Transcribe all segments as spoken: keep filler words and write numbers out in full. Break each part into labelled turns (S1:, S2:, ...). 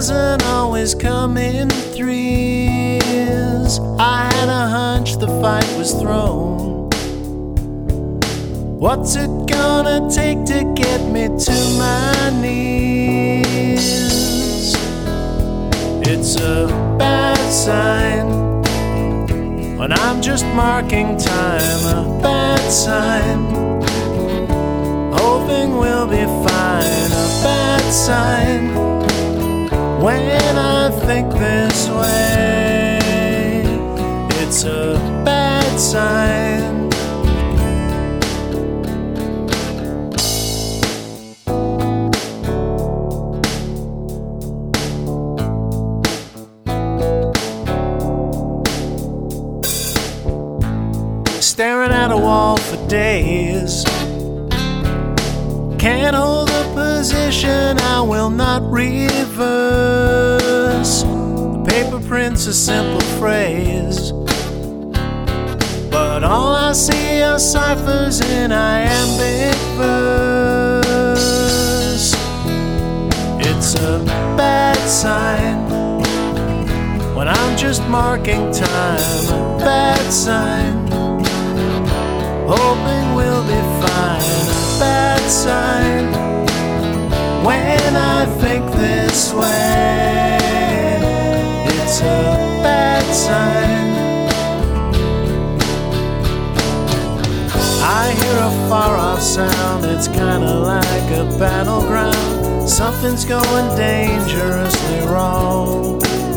S1: doesn't always come in threes. I had a hunch the fight was thrown. What's it gonna take to get me to my knees? It's a bad sign when I'm just marking time, a bad sign, hoping we'll be fine, a bad sign when I think this way. It's a bad sign. Staring at a wall for days, can't hold a position I will not reverse. The paper prints a simple phrase, but all I see are ciphers in iambic verse. It's a bad sign when I'm just marking time, a bad sign, hoping we'll be fine, a bad sign when I think this way. It's a bad sign. I hear a far-off sound, it's kinda like a battleground. Something's going dangerously wrong.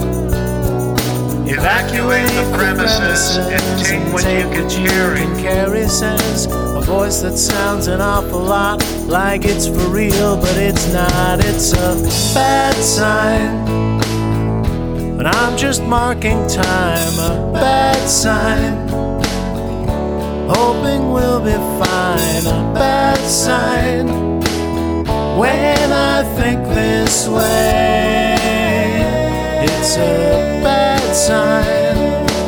S2: Evacuate the premises and take what you can carry.
S1: Carry says a voice that sounds an awful lot like it's for real, but it's not. It's a bad sign when I'm just marking time, a bad sign, hoping we'll be fine, a bad sign when I think this way. It's a bad sign.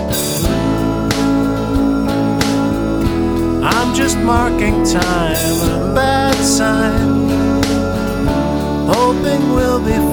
S1: I'm just marking time, a bad sign, hoping we'll be